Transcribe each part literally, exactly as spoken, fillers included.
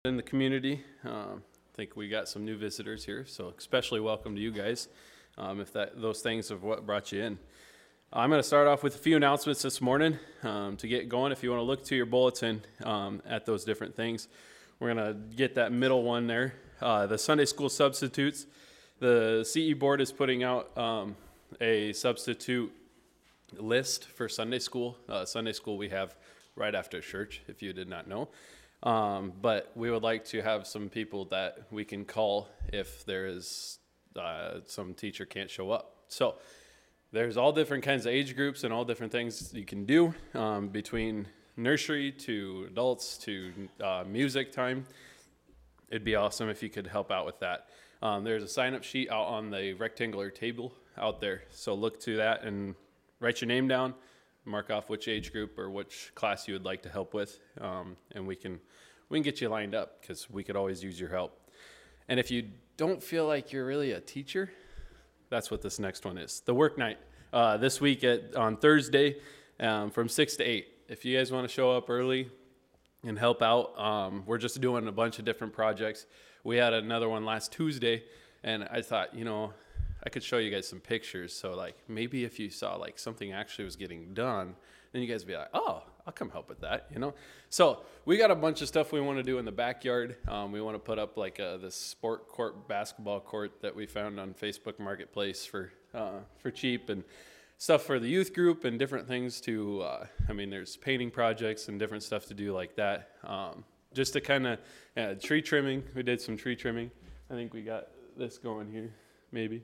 in the community. Um, I think we got some new visitors here, so especially welcome to you guys, um, if that those things are what brought you in. I'm going to start off with a few announcements this morning um, to get going. If you want to look to your bulletin um, at those different things, we're going to get that middle one there. Uh, the Sunday school substitutes. The C E board is putting out um, a substitute list for Sunday school. Uh, Sunday school we have right after church, if you did not know. Um, but we would like to have some people that we can call if there is uh, some teacher can't show up. So there's all different kinds of age groups and all different things you can do um, between nursery to adults to uh, music time. It'd be awesome if you could help out with that. Um, there's a sign-up sheet out on the rectangular table out there. So look to that and write your name down, mark off which age group or which class you would like to help with, um, and we can we can get you lined up because we could always use your help. And if you don't feel like you're really a teacher, that's what this next one is. The work night uh, this week at on Thursday um, from six to eight. If you guys want to show up early and help out, um, we're just doing a bunch of different projects. We had another one last Tuesday, and I thought, you know, I could show you guys some pictures. So like maybe if you saw like something actually was getting done, then you guys would be like, oh, I'll come help with that, you know? So we got a bunch of stuff we want to do in the backyard. Um, we want to put up like a, this sport court, basketball court that we found on Facebook Marketplace for, uh, for cheap, and stuff for the youth group and different things to, uh, I mean, there's painting projects and different stuff to do like that. Um, just to kind of, uh, tree trimming. We did some tree trimming. I think we got this going here, maybe.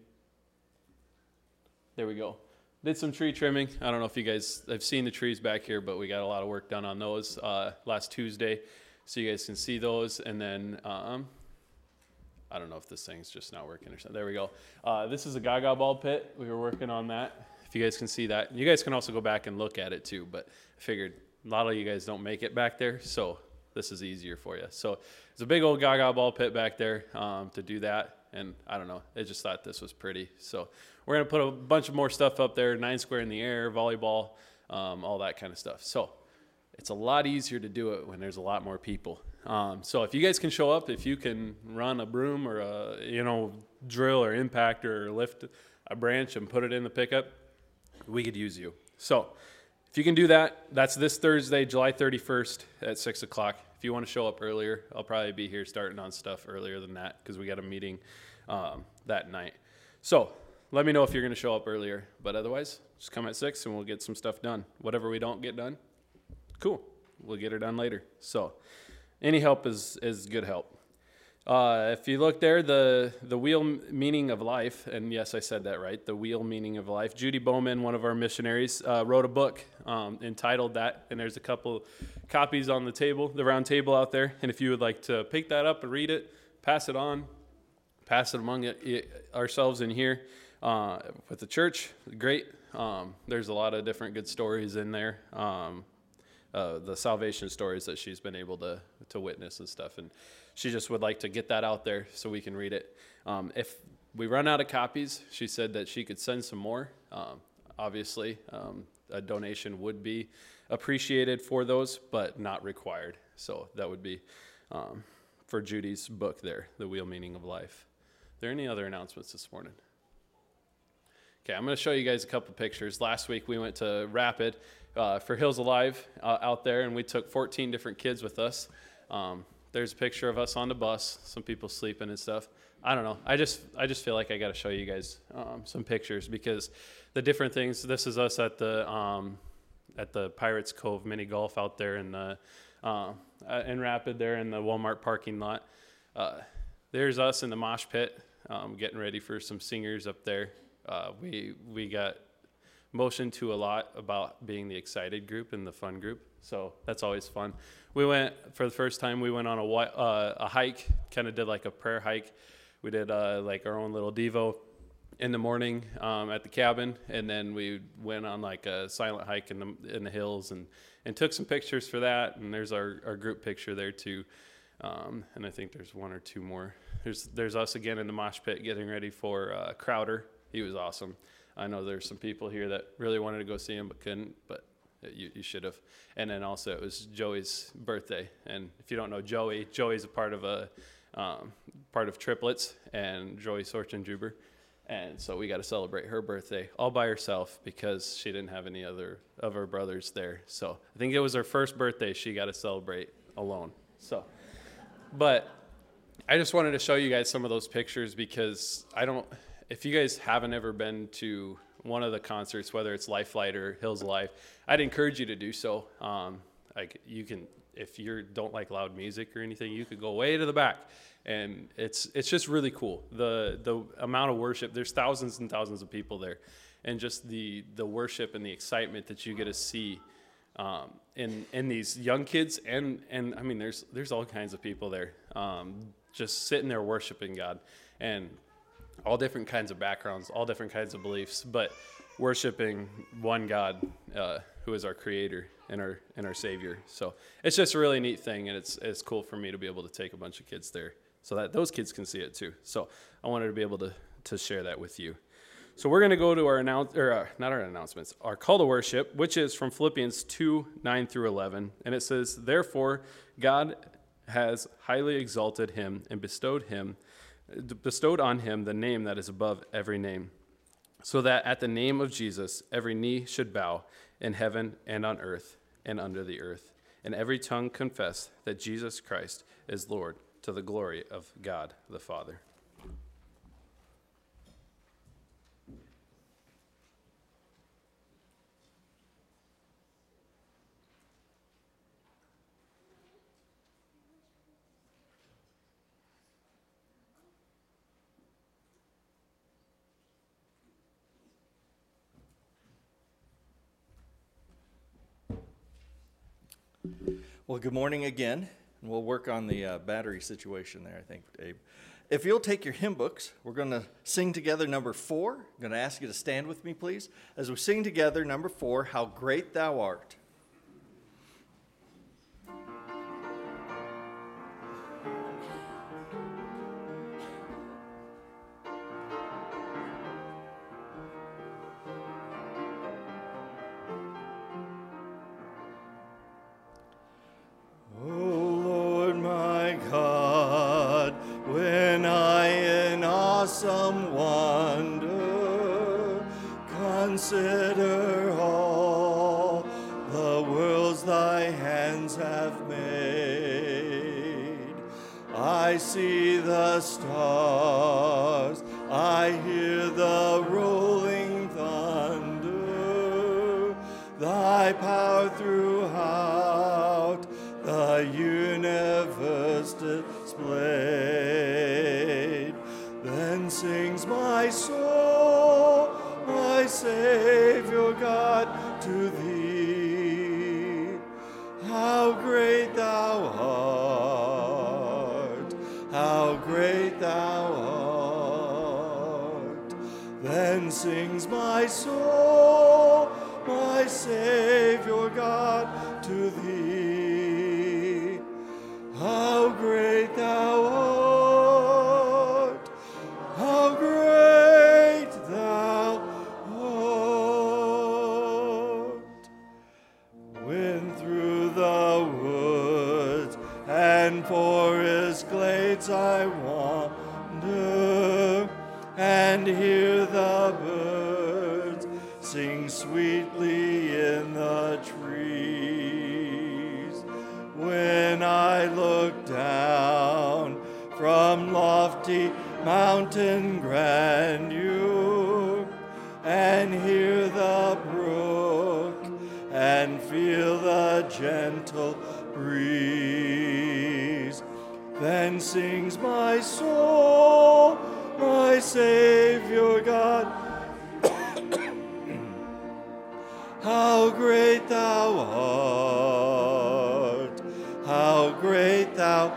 There we go. Did some tree trimming. I don't know if you guys have seen the trees back here, but we got a lot of work done on those uh, last Tuesday, so you guys can see those. And then um, I don't know if this thing's just not working or something. There we go. Uh, this is a Gaga ball pit. We were working on that. If you guys can see that, you guys can also go back and look at it too. But I figured a lot of you guys don't make it back there, so this is easier for you. So it's a big old Gaga ball pit back there um, to do that. And I don't know, I just thought this was pretty. So we're going to put a bunch of more stuff up there, nine square in the air, volleyball, um, all that kind of stuff. So it's a lot easier to do it when there's a lot more people. Um, so if you guys can show up, if you can run a broom or a, you know, drill or impact or lift a branch and put it in the pickup, we could use you. So if you can do that, that's this Thursday, July thirty-first at six o'clock. If you want to show up earlier, I'll probably be here starting on stuff earlier than that because we got a meeting um, that night. So let me know if you're going to show up earlier. But otherwise, just come at six and we'll get some stuff done. Whatever we don't get done, cool. We'll get it done later. So any help is, is good help. Uh, if you look there, the, the wheel meaning of life, and yes, I said that right, the wheel meaning of life. Judy Bowman, one of our missionaries, uh, wrote a book um, entitled that, and there's a couple copies on the table, the round table out there. And if you would like to pick that up and read it, pass it on, pass it among it, it, ourselves in here uh, with the church, great. Um, there's a lot of different good stories in there. Um, uh, the salvation stories that she's been able to to witness and stuff, and she just would like to get that out there so we can read it. Um, if we run out of copies, she said that she could send some more. Um, obviously, um, a donation would be appreciated for those, but not required. So that would be um, for Judy's book there, The Wheel Meaning of Life. Are there any other announcements this morning? Okay, I'm going to show you guys a couple pictures. Last week we went to Rapid uh, for Hills Alive uh, out there, and we took fourteen different kids with us. Um, there's a picture of us on the bus, some people sleeping and stuff. I don't know. I just I just feel like I got to show you guys um, some pictures because the different things. This is us at the um, at the Pirates Cove mini golf out there in the uh, in Rapid there in the Walmart parking lot. Uh, there's us in the mosh pit um, getting ready for some singers up there. Uh, we we got motioned to a lot about being the excited group and the fun group, so that's always fun. We went for the first time. We went on a uh, a hike, kind of did like a prayer hike. We did uh, like our own little devo in the morning um, at the cabin, and then we went on like a silent hike in the in the hills and and took some pictures for that. And there's our, our group picture there too. Um, and I think there's one or two more. There's there's us again in the mosh pit getting ready for uh, Crowder. He was awesome. I know there's some people here that really wanted to go see him but couldn't, but You, you should have. And then also it was Joey's birthday. And if you don't know Joey, Joey's a part of a um, part of Triplets and Joey Sorchenjuber. And so we got to celebrate her birthday all by herself because she didn't have any other of her brothers there. So I think it was her first birthday she got to celebrate alone. So, but I just wanted to show you guys some of those pictures because I don't, if you guys haven't ever been to one of the concerts, whether it's Life Flight or Hills of Life, I'd encourage you to do so. Um, like you can, if you don't like loud music or anything, you could go way to the back. And it's it's just really cool. The the amount of worship, there's thousands and thousands of people there. And just the the worship and the excitement that you get to see um, in in these young kids and and I mean there's there's all kinds of people there. Um, just sitting there worshiping God and all different kinds of backgrounds, all different kinds of beliefs, but worshiping one God uh, who is our creator and our and our savior. So it's just a really neat thing, and it's it's cool for me to be able to take a bunch of kids there so that those kids can see it too. So I wanted to be able to to share that with you. So we're going to go to our announce or uh, not our announcements, our call to worship, which is from Philippians two, nine through eleven, and it says, "Therefore God has highly exalted him and bestowed him bestowed on him the name that is above every name, so that at the name of Jesus every knee should bow in heaven and on earth and under the earth, and every tongue confess that Jesus Christ is Lord, to the glory of God the Father." Well, good morning again. And we'll work on the uh, battery situation there, I think, Abe. If you'll take your hymn books, we're going to sing together number four. I'm going to ask you to stand with me, please, as we sing together number four, "How Great Thou Art." Some wonder, consider all the worlds thy hands have made. I see the stars, I hear the rolling thunder, thy power throughout the universe displayed. Then sings my soul, my Savior God, to thee. How great thou art, how great thou art. Then sings my soul, my Savior God, to thee. How great thou art. How great thou art. When through the woods and forest glades I wander and hear the birds sing sweetly in the trees, when I look down from lofty mountain grandeur and hear the brook and feel the gentle breeze, then sings my soul, my Savior God, how great thou art, how great thou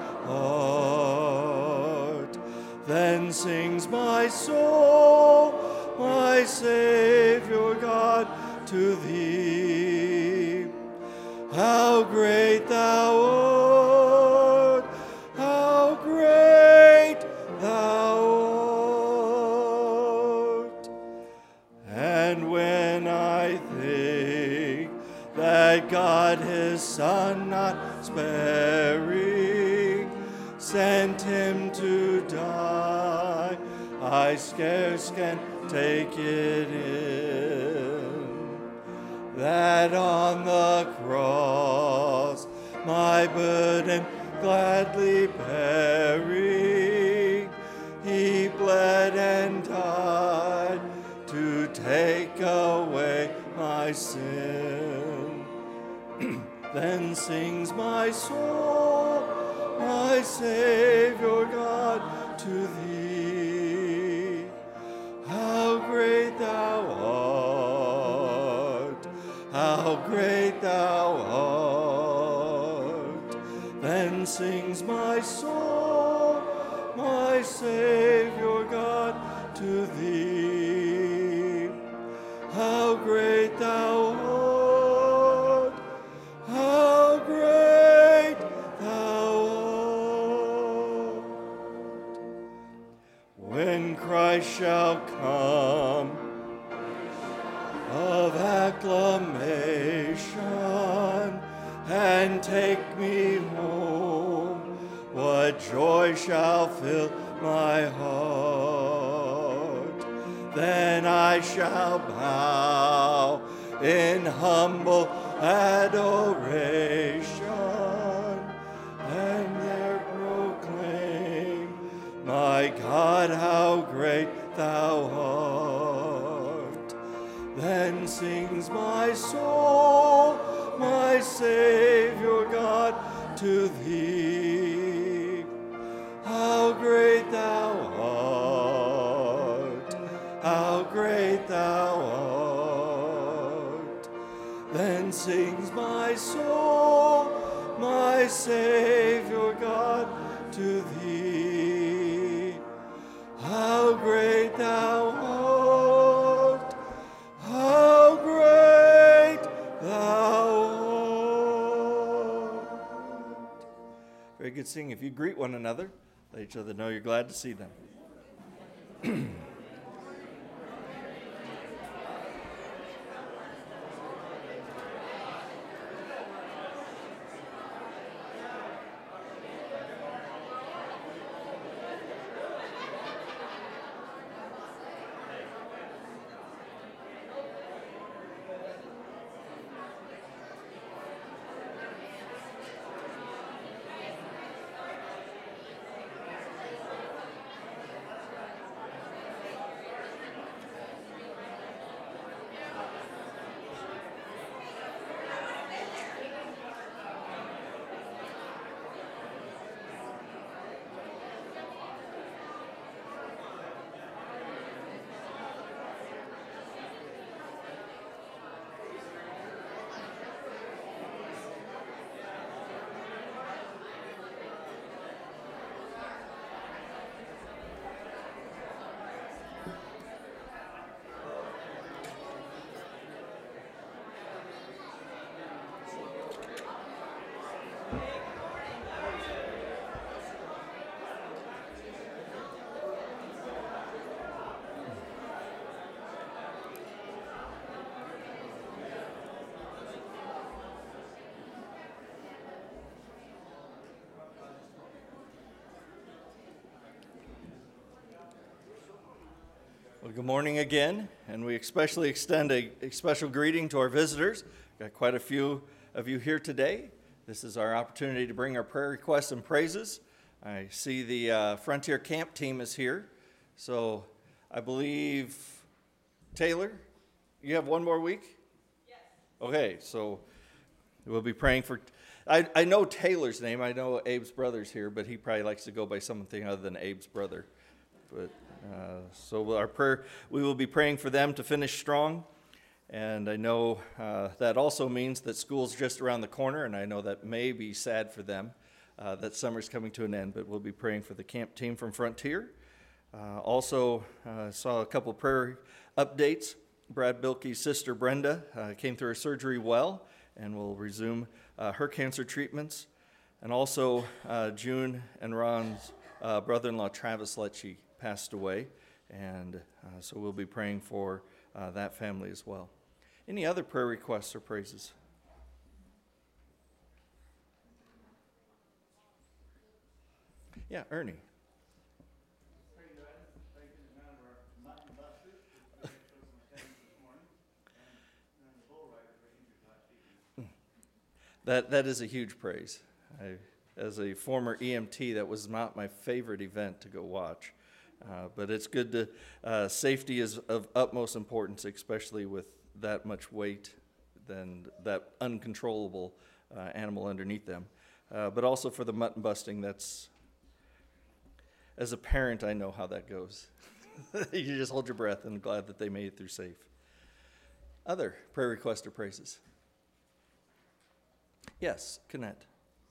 art. Then sings my soul, my Savior God, to thee. How great thou art, how great thou art. And when I think that sparing, sent him to die. I scarce can take it in, that on the cross my burden gladly bearing, he bled and died to take away my sin. Then sings my soul, my Savior God, to thee. How great thou art, how great thou art. Then sings my soul, my Savior God, to thee. How great thou art, how great thou art. When Christ shall come of acclamation and take me home, what joy shall fill my heart. Then I shall bow in humble adoration and there proclaim, my God, how great thou art. Then sings my soul, my Savior God, to thee. How great thou art, how great thou art. Then sings my soul, my Savior God, to thee. How great thou art, how great thou art. Very good singing. If you greet one another, let each other know you're glad to see them. Well, good morning again, and we especially extend a, a special greeting to our visitors. Got quite a few of you here today. This is our opportunity to bring our prayer requests and praises. I see the uh, Frontier Camp team is here, so I believe, Taylor, you have one more week? Yes. Okay, so we'll be praying for, I, I know Taylor's name, I know Abe's brother's here, but he probably likes to go by something other than Abe's brother. But Uh, so our prayer, we will be praying for them to finish strong, and I know uh, that also means that school's just around the corner, and I know that may be sad for them uh, that summer's coming to an end, but we'll be praying for the camp team from Frontier. Uh, also, uh, saw a couple prayer updates. Brad Bilkey's sister Brenda uh, came through her surgery well and will resume uh, her cancer treatments. And also, uh, June and Ron's uh, brother-in-law Travis Lecce passed away, and uh, so we'll be praying for uh, that family as well. Any other prayer requests or praises? Yeah, Ernie. Hey guys, thank you in honor of our mutton busters for the Christmas attendance this morning, and, and the bull rider for injured last evening. That, that is a huge praise. I, as a former E M T, that was not my favorite event to go watch. Uh, but it's good to, uh, safety is of utmost importance, especially with that much weight and that uncontrollable uh, animal underneath them. Uh, but also for the mutton busting, that's, as a parent, I know how that goes. You just hold your breath and glad that they made it through safe. Other prayer requests or praises? Yes, Connect.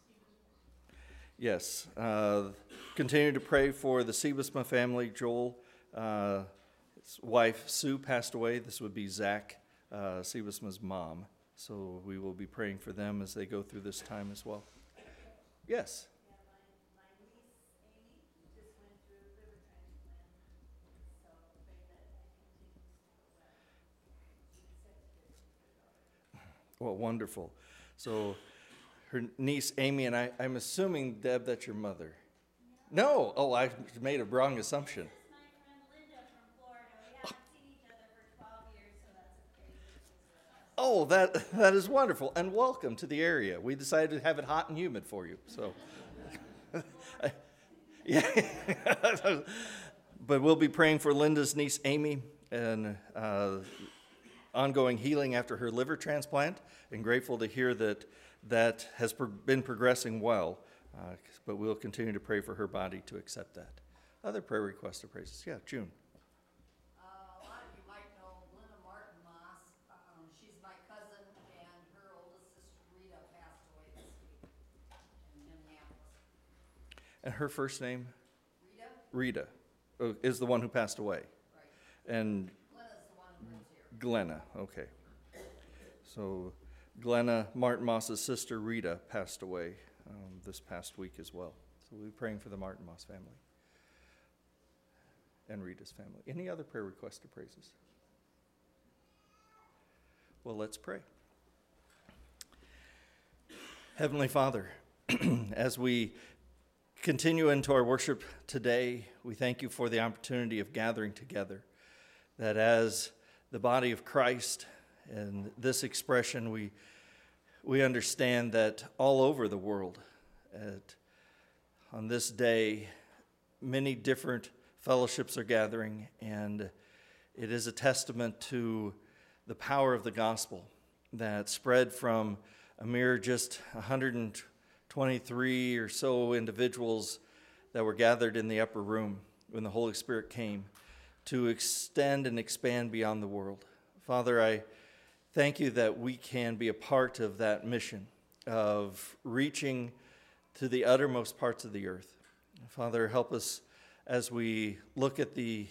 Yes, uh, continue to pray for the Siebesma family. Joel, uh, his wife Sue passed away. This would be Zach uh, Siebesma's mom. So we will be praying for them as they go through this time as well. Yes. Yeah, my, my niece Amy just went through liver transplant, so pray that that continues to go well. She accepted it with her daughter. Well, wonderful. So her niece Amy, and I, I'm assuming, Deb, that's your mother. No. Oh, I made a wrong assumption. This is my friend Linda from Florida. We haven't seen each other for twelve years, so that's a crazy news. Oh, that that is wonderful, and welcome to the area. We decided to have it hot and humid for you, so yeah. But we'll be praying for Linda's niece Amy and uh, ongoing healing after her liver transplant, and grateful to hear that that has pro- been progressing well. Uh, but we'll continue to pray for her body to accept that. Other prayer requests or praises? Yeah, June. Uh, a lot of you might know Glenna Martin Moss. Um, she's my cousin, and her oldest sister Rita passed away this week in Minneapolis. And her first name? Rita? Rita, oh, is the one who passed away. Right. And Glenna's the one who lives here. Glenna, okay. So Glenna, Martin Moss's sister Rita, passed away um, this past week as well. So we'll be praying for the Martin Moss family and Rita's family. Any other prayer requests or praises? Well, let's pray. Heavenly Father, as we continue into our worship today, we thank you for the opportunity of gathering together, that as the body of Christ, and this expression, we we understand that all over the world, at, on this day, many different fellowships are gathering, and it is a testament to the power of the gospel that spread from a mere just one hundred twenty-three or so individuals that were gathered in the upper room when the Holy Spirit came, to extend and expand beyond the world. Father, I thank you that we can be a part of that mission of reaching to the uttermost parts of the earth. Father, help us as we look at the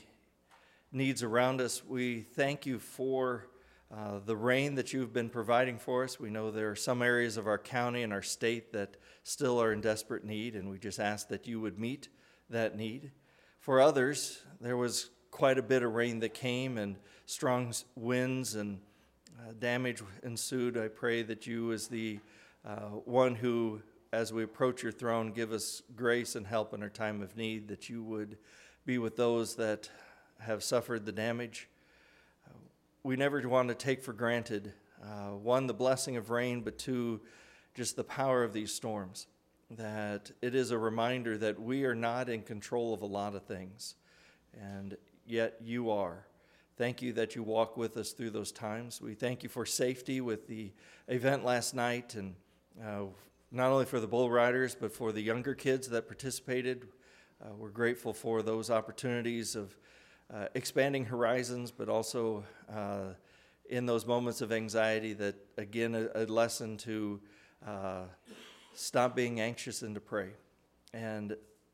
needs around us. We thank you for uh, the rain that you've been providing for us. We know there are some areas of our county and our state that still are in desperate need, and we just ask that you would meet that need. For others, there was quite a bit of rain that came and strong winds and uh, damage ensued. I pray that you, as the uh, one who, as we approach your throne, give us grace and help in our time of need, that you would be with those that have suffered the damage. Uh, we never want to take for granted, uh, one, the blessing of rain, but two, just the power of these storms, that it is a reminder that we are not in control of a lot of things, and yet you are. Thank you that you walk with us through those times. We thank you for safety with the event last night, and uh, not only for the bull riders, but for the younger kids that participated. Uh, we're grateful for those opportunities of uh, expanding horizons, but also uh, in those moments of anxiety that, again, a, a lesson to uh, stop being anxious and to pray. And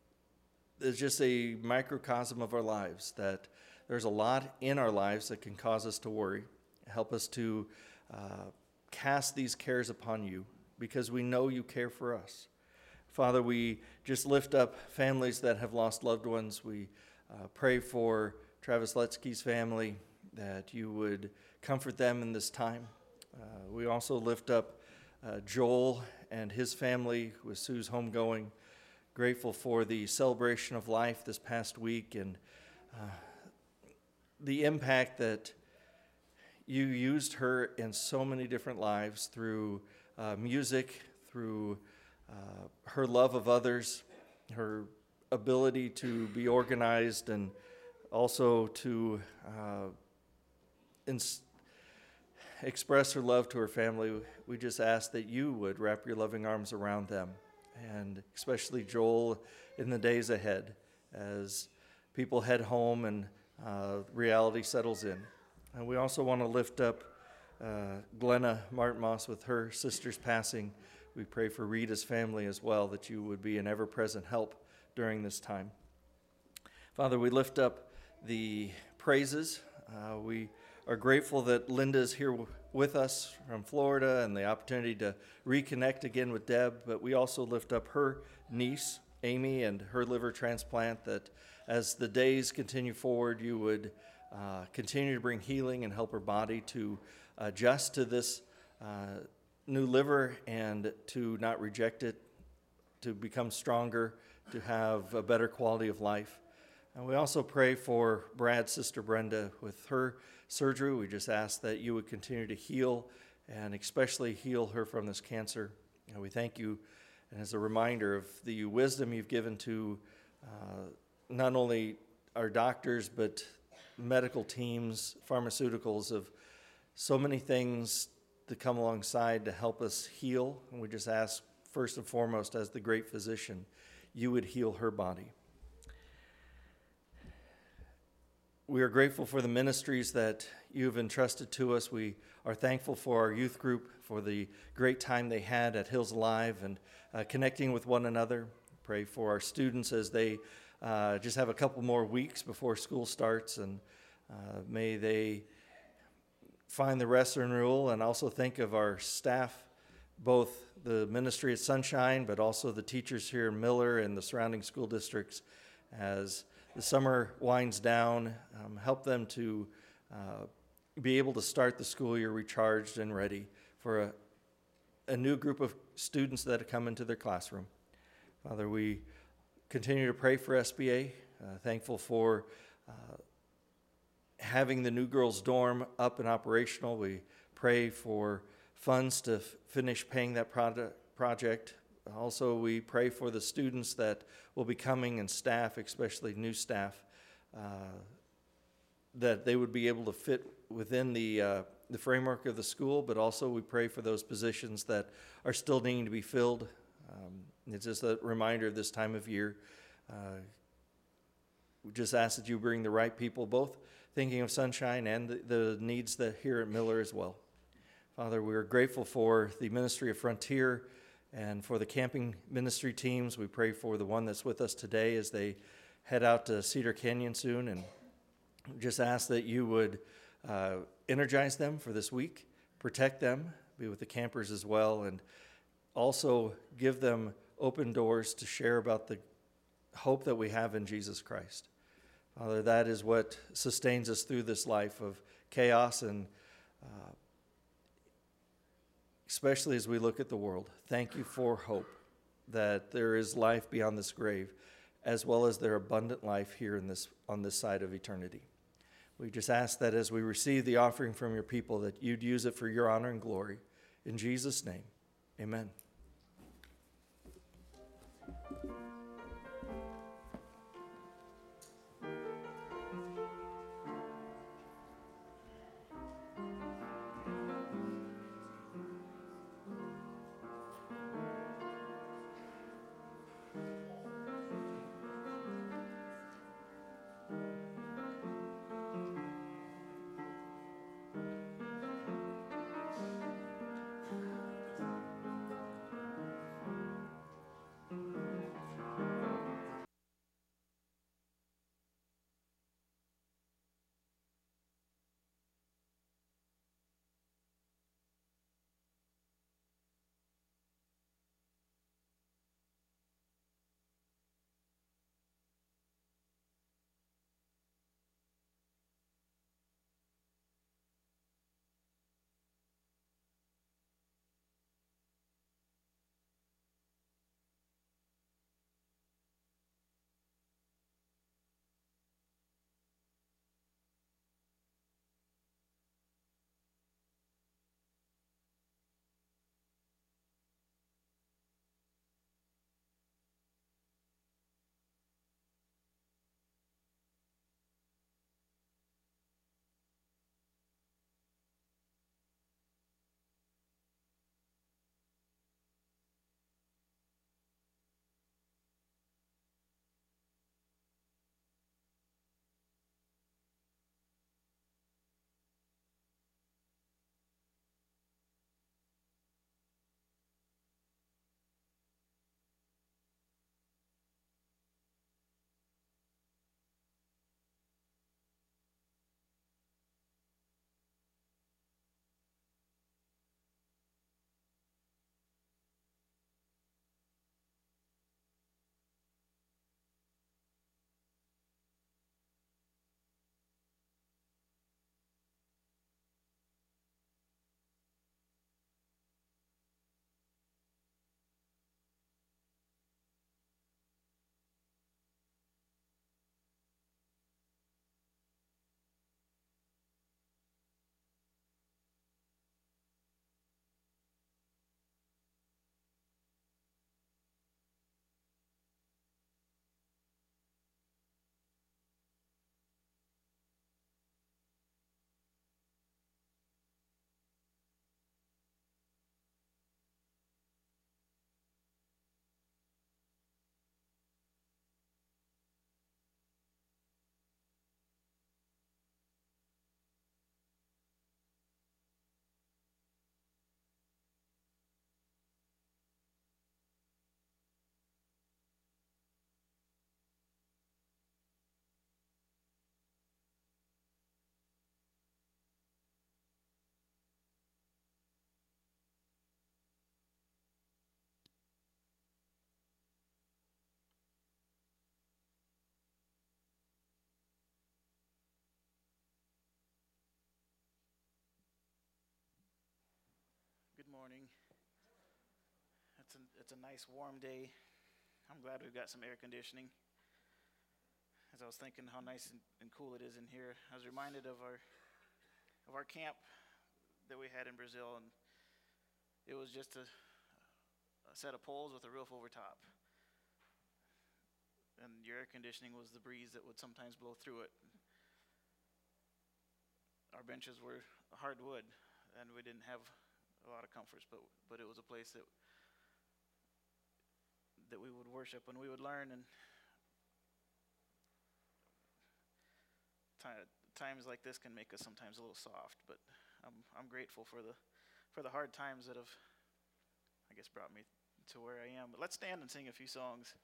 it's just a microcosm of our lives, that there's a lot in our lives that can cause us to worry. Help us to uh, cast these cares upon you, because we know you care for us. Father, we just lift up families that have lost loved ones. We uh, pray for Travis Letsky's family, that you would comfort them in this time. Uh, we also lift up uh, Joel and his family with Sue's homegoing. grateful for the celebration of life this past week and uh, the impact that you used her in so many different lives through uh, music, through uh, her love of others, her ability to be organized, and also to uh, ins- express her love to her family. We just ask that you would wrap your loving arms around them, and especially Joel in the days ahead as people head home and uh, reality settles in. And we also want to lift up uh, Glenna Martin Moss with her sister's passing. We pray for Rita's family as well, that you would be an ever-present help during this time. Father, we lift up the praises. Uh, we are grateful that Linda is here w- with us from Florida and the opportunity to reconnect again with Deb, but we also lift up her niece, Amy, and her liver transplant, that as the days continue forward, you would uh, continue to bring healing and help her body to adjust to this uh, new liver and to not reject it, to become stronger, to have a better quality of life. And we also pray for Brad's sister Brenda with her surgery. We just ask that you would continue to heal and especially heal her from this cancer. And we thank you, and as a reminder of the wisdom you've given to uh, not only our doctors, but medical teams, pharmaceuticals, of so many things to come alongside to help us heal. And we just ask, first and foremost, as the great physician, you would heal her body. We are grateful for the ministries that you have entrusted to us. We are thankful for our youth group, for the great time they had at Hills Alive and uh, connecting with one another. Pray for our students as they uh, just have a couple more weeks before school starts, and uh, may they find the rest and rule, and also think of our staff, both the ministry at Sunshine, but also the teachers here in Miller and the surrounding school districts. As the summer winds down, um, help them to uh, be able to start the school year recharged and ready for a, a new group of students that come into their classroom. Father, we continue to pray for S B A, uh, thankful for uh, having the New Girls Dorm up and operational. We pray for funds to f- finish paying that product, project. Also, we pray for the students that will be coming and staff, especially new staff, uh, that they would be able to fit within the uh, the framework of the school, but also we pray for those positions that are still needing to be filled. Um, it's just a reminder of this time of year. Uh, we just ask that you bring the right people, both thinking of Sunshine and the, the needs that here at Miller as well. Father, we are grateful for the ministry of Frontier and for the camping ministry teams. We pray for the one that's with us today as they head out to Cedar Canyon soon, and just ask that you would uh, energize them for this week, protect them, be with the campers as well, and also give them open doors to share about the hope that we have in Jesus Christ. Father, that is what sustains us through this life of chaos, and uh, especially as we look at the world. Thank you for hope, that there is life beyond this grave, as well as their abundant life here in this on this side of eternity. We just ask that as we receive the offering from your people, that you'd use it for your honor and glory. In Jesus' name, amen. morning. It's a, it's a nice warm day. I'm glad we've got some air conditioning. As I was thinking how nice and, and cool it is in here, I was reminded of our of our camp that we had in Brazil, and it was just a, a set of poles with a roof over top. And your air conditioning was the breeze that would sometimes blow through it. Our benches were hardwood, and we didn't have a lot of comforts, but but it was a place that that we would worship and we would learn. And t- times like this can make us sometimes a little soft, but I'm I'm grateful for the for the hard times that have, I guess, brought me to where I am. But let's stand and sing a few songs.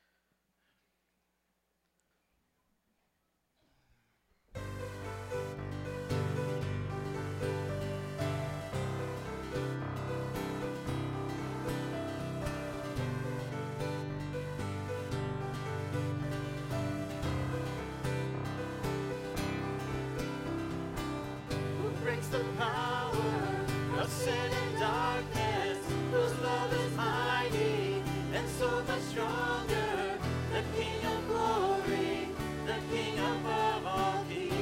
The power of sin and darkness, whose love is mighty and so much stronger. The King of glory, the King above all kings,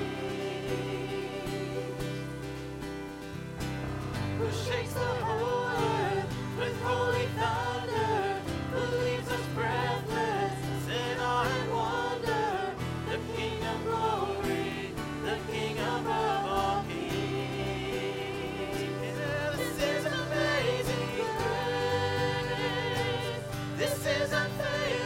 who shakes the whole earth with holy thunder, who leaves us breathless in awe and wonder. The King of glory, the King above all kings. This is unfailing.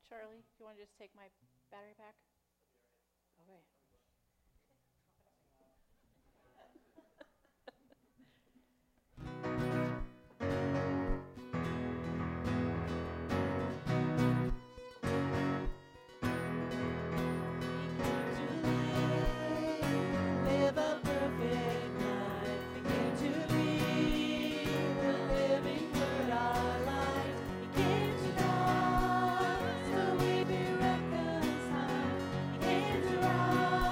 Charlie, do you want to just take my battery pack? Okay. Live a perfect life. He came to be the living word, our light. He came to die so we be reconciled. He came to rise.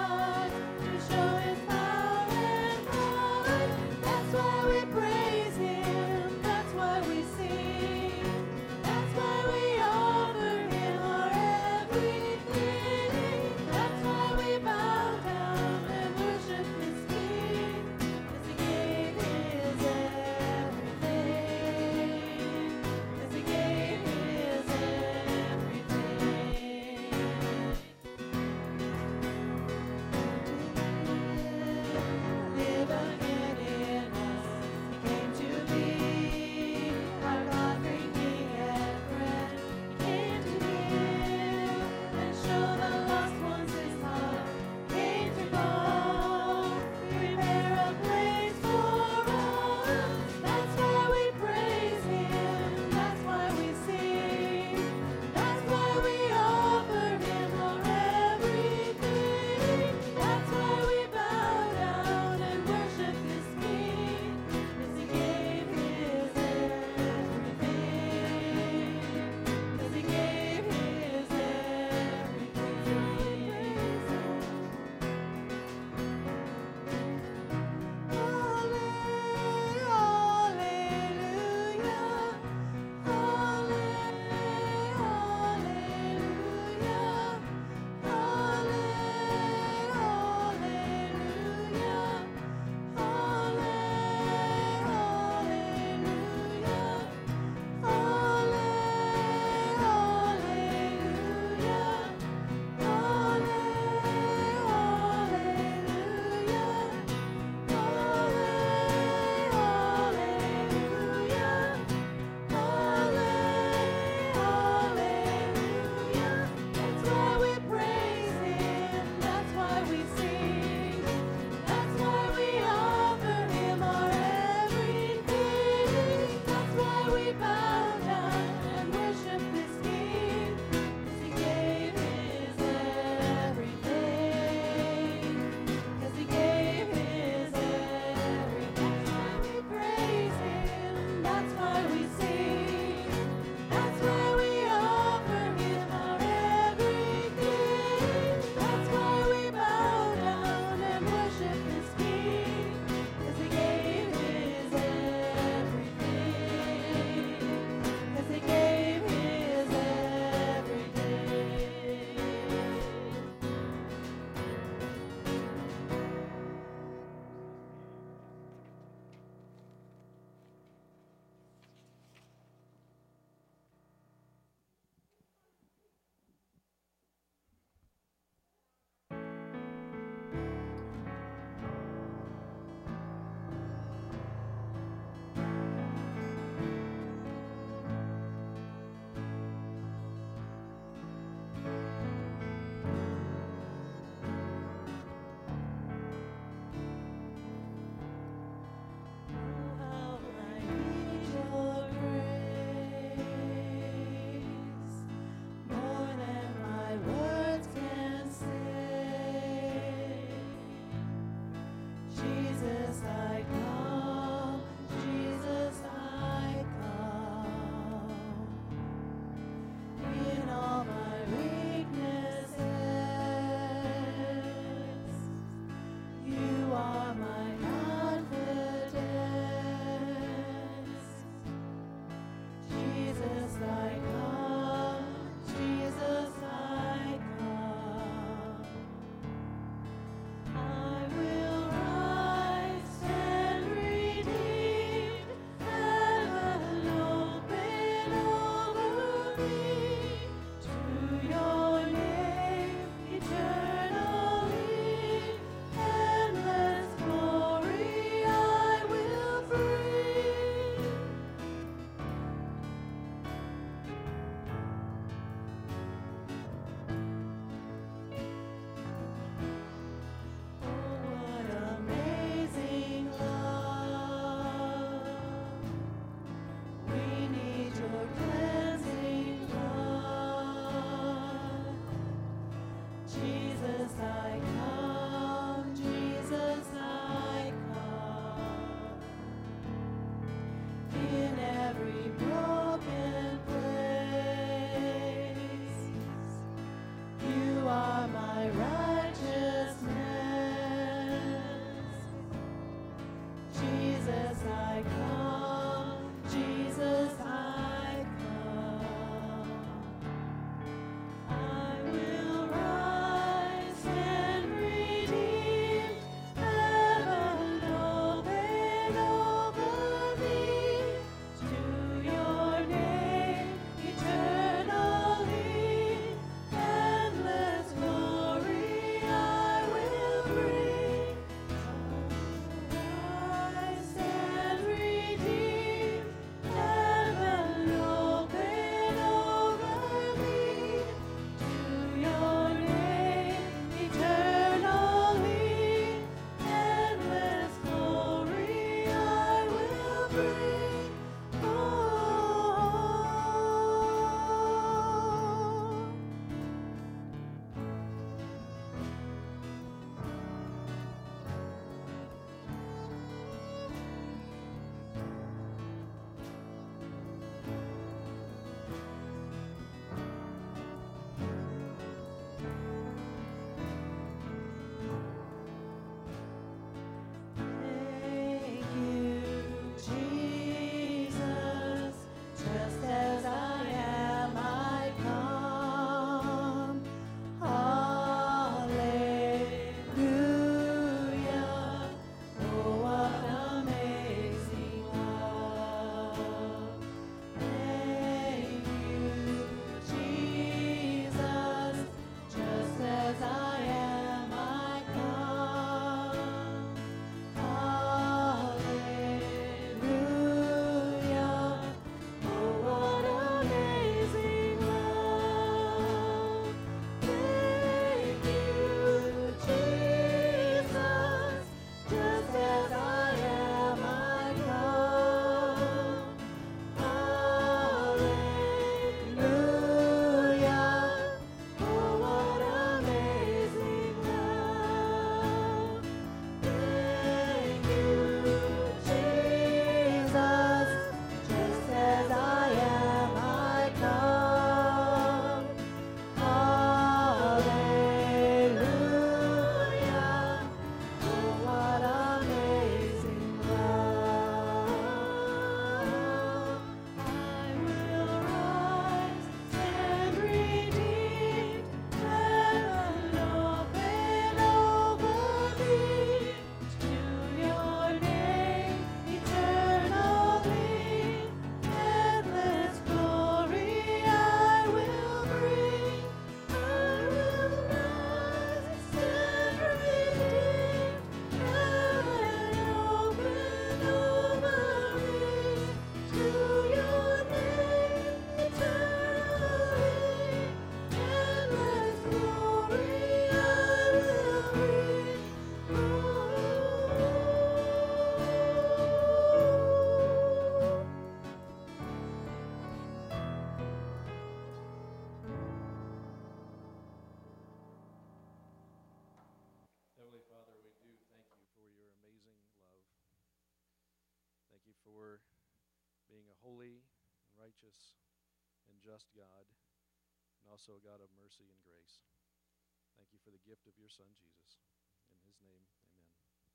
for being a holy, righteous, and just God, and also a God of mercy and grace. Thank you for the gift of your Son, Jesus. In his name, amen.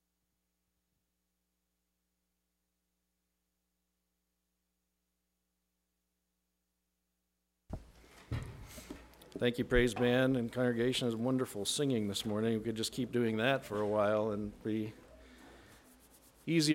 Thank you, praise band and congregation. It was wonderful singing this morning. We could just keep doing that for a while and be easier.